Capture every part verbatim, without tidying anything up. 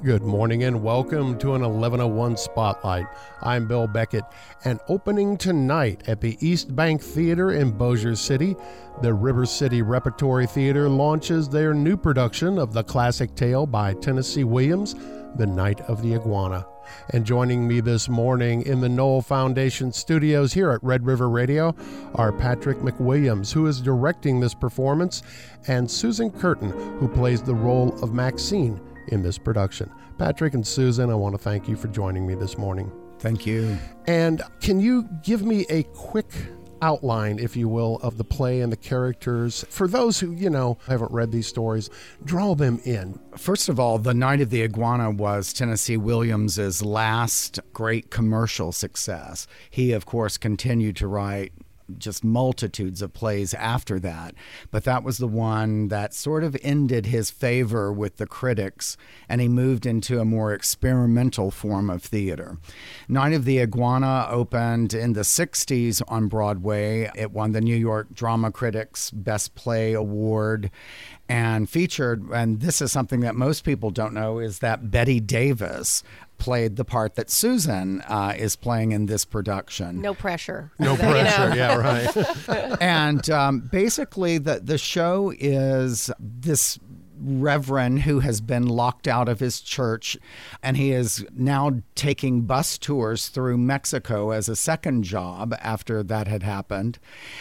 Good morning and welcome to an eleven oh one Spotlight. I'm Bill Beckett, and opening tonight at the East Bank Theater in Bossier City, the River City Repertory Theater launches their new production of the classic tale by Tennessee Williams, The Night of the Iguana. And joining me this morning in the Knoll Foundation studios here at Red River Radio are Patrick McWilliams, who is directing this performance, and Susan Curtin, who plays the role of Maxine in this production. Patrick and Susan, I want to thank you for joining me this morning. Thank you. And can you give me a quick outline, if you will, of the play and the characters? For those who, you know, haven't read these stories, draw them in. First of all, The Night of the Iguana was Tennessee Williams's last great commercial success. He, of course, continued to write just multitudes of plays after that. But that was the one that sort of ended his favor with the critics, and he moved into a more experimental form of theater. Night of the Iguana opened in the sixties on Broadway. It won the New York Drama Critics Best Play Award and featured, and this is something that most people don't know, is that Bette Davis played the part that Susan uh, is playing in this production. No pressure. No pressure, you know? Yeah, right. And um, basically the, the show is this reverend who has been locked out of his church, and he is now taking bus tours through Mexico as a second job after that had happened.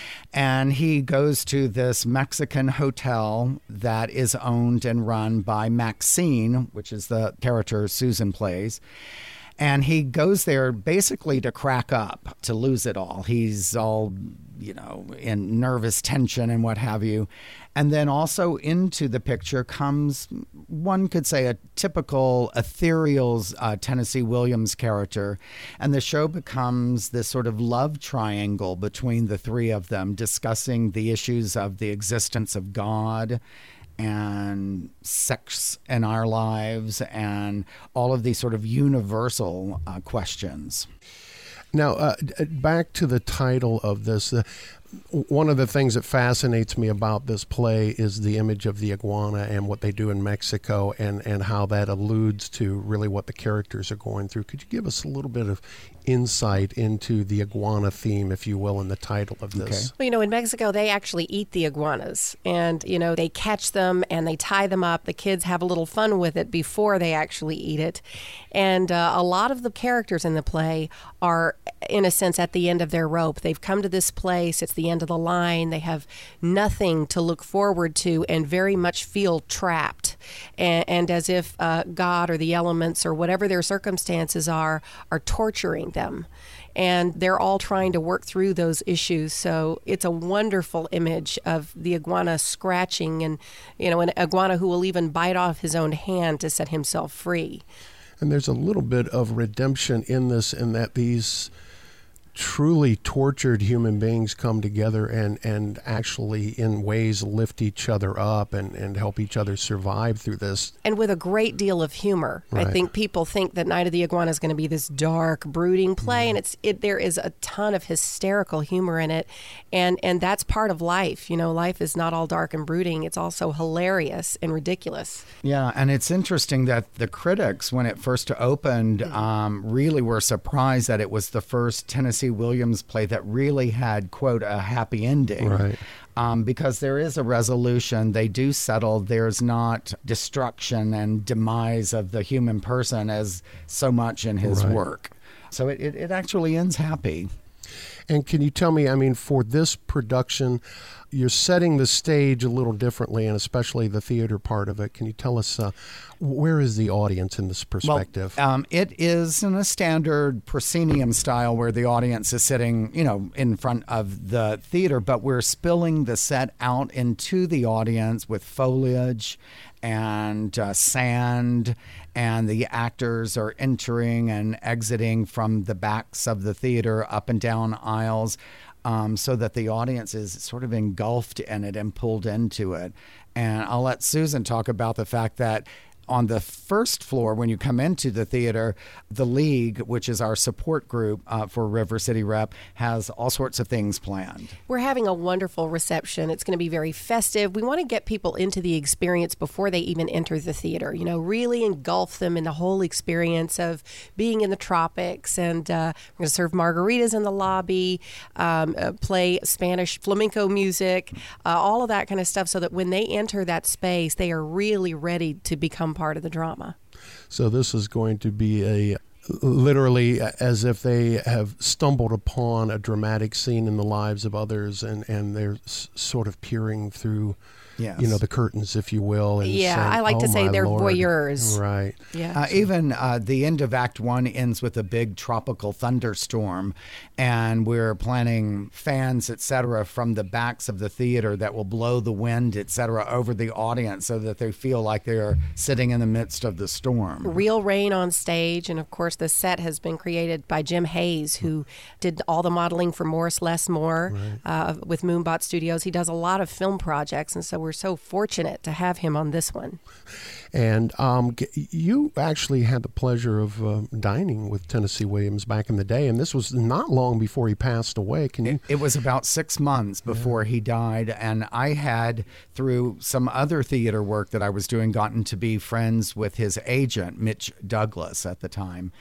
And he goes to this Mexican hotel that is owned and run by Maxine, which is the character Susan plays. And he goes there basically to crack up, to lose it all. He's all, you know, in nervous tension and what have you. And then also into the picture comes, one could say, a typical ethereal uh, Tennessee Williams character. And the show becomes this sort of love triangle between the three of them, discussing the issues of the existence of God and sex in our lives and all of these sort of universal uh, questions. Now, uh, back to the title of this. Uh, one of the things that fascinates me about this play is the image of the iguana and what they do in Mexico, and, and how that alludes to really what the characters are going through. Could you give us a little bit of insight into the iguana theme, if you will, in the title of this? Okay. Well, you know, in Mexico, they actually eat the iguanas, and, you know, they catch them and they tie them up. The kids have a little fun with it before they actually eat it. And uh, a lot of the characters in the play are, in a sense, at the end of their rope. They've come to this place. It's the end of the line. They have nothing to look forward to and very much feel trapped. And, and as if uh, God or the elements or whatever their circumstances are, are torturing them. And they're all trying to work through those issues. So it's a wonderful image of the iguana scratching, and, you know, an iguana who will even bite off his own hand to set himself free. And there's a little bit of redemption in this, in that these truly tortured human beings come together and, and actually in ways lift each other up and, and help each other survive through this. And with a great deal of humor. Right. I think people think that Night of the Iguana is going to be this dark, brooding play, mm. and it's it. There is a ton of hysterical humor in it, and, and that's part of life. You know, life is not all dark and brooding. It's also hilarious and ridiculous. Yeah, and it's interesting that the critics, when it first opened, um, really were surprised that it was the first Tennessee Williams play that really had, quote, a happy ending. Right. Um, because there is a resolution. They do settle. There's not destruction and demise of the human person as so much in his right. work. So it, it, it actually ends happy. And can you tell me, I mean, for this production, you're setting the stage a little differently, and especially the theater part of it. Can you tell us, uh, where is the audience in this perspective? Well, um, it is in a standard proscenium style where the audience is sitting, you know, in front of the theater, but we're spilling the set out into the audience with foliage and uh, sand, and the actors are entering and exiting from the backs of the theater up and down aisles, um, so that the audience is sort of engulfed in it and pulled into it. And I'll let Susan talk about the fact that On the first floor, when you come into the theater, the League, which is our support group uh, for River City Rep, has all sorts of things planned. We're having a wonderful reception. It's going to be very festive. We want to get people into the experience before they even enter the theater, you know, really engulf them in the whole experience of being in the tropics. And uh, we're going to serve margaritas in the lobby, um, uh, play Spanish flamenco music, uh, all of that kind of stuff, so that when they enter that space, they are really ready to become part of the drama. So this is going to be a literally as if they have stumbled upon a dramatic scene in the lives of others, and, and they're s- sort of peering through, yes. you know, the curtains, if you will. And yeah, saying, I like oh, to say they're Lord. voyeurs. Right. Yeah. Uh, even uh, the end of Act One ends with a big tropical thunderstorm, and we're planning fans, et cetera, from the backs of the theater that will blow the wind, et cetera, over the audience so that they feel like they're sitting in the midst of the storm. Real rain on stage, and of course the set has been created by Jim Hayes, who did all the modeling for Morris Les Moore right. uh, with Moonbot Studios. He does a lot of film projects, and so we're so fortunate to have him on this one. And um, you actually had the pleasure of uh, dining with Tennessee Williams back in the day, and this was not long before he passed away. Can you? It, it was about six months before yeah. he died, and I had, through some other theater work that I was doing, gotten to be friends with his agent, Mitch Douglas, at the time.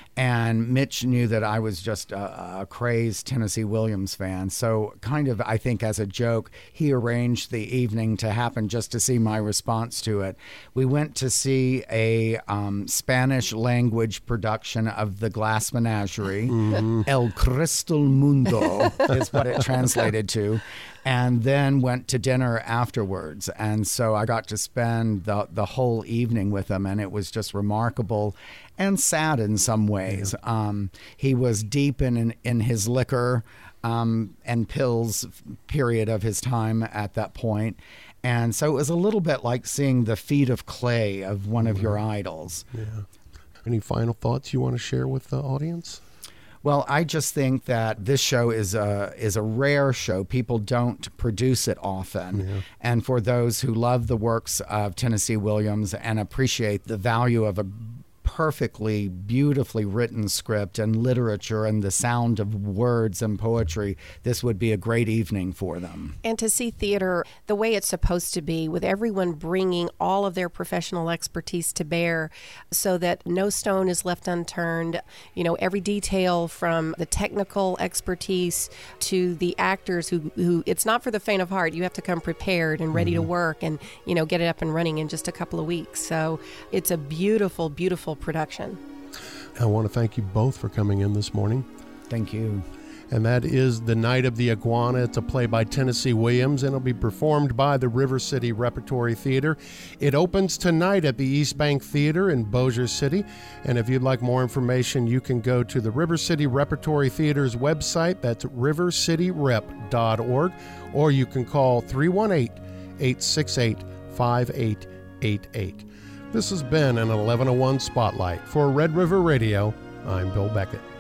And Mitch knew that I was just a, a crazed Tennessee Williams fan. So kind of, I think as a joke, he arranged the evening to happen just to see my response to it. We went to see a um, Spanish language production of The Glass Menagerie. Mm-hmm. El Cristal Mundo is what it translated to. And then went to dinner afterwards. And so I got to spend the, the whole evening with him, and it was just remarkable and sad in some ways. Yeah. Um, he was deep in, in, in his liquor um, and pills period of his time at that point. And so it was a little bit like seeing the feet of clay of one of your idols. Yeah. Any final thoughts you want to share with the audience? Well, I just think that this show is a is a rare show. People don't produce it often. Yeah. And for those who love the works of Tennessee Williams and appreciate the value of a perfectly, beautifully written script and literature and the sound of words and poetry, this would be a great evening for them. And to see theater the way it's supposed to be, with everyone bringing all of their professional expertise to bear so that no stone is left unturned. You know, every detail from the technical expertise to the actors who, who it's not for the faint of heart. You have to come prepared and ready mm-hmm. to work and, you know, get it up and running in just a couple of weeks. So it's a beautiful, beautiful production. I want to thank you both for coming in this morning. Thank you. And that is The Night of the Iguana. It's a play by Tennessee Williams, and it'll be performed by the River City Repertory Theater. It opens tonight at the East Bank Theater in Bossier City. And if you'd like more information, you can go to the River City Repertory Theater's website. That's river city rep dot org. Or you can call three one eight, eight six eight, five eight eight eight. This has been an eleven oh one Spotlight. For Red River Radio, I'm Bill Beckett.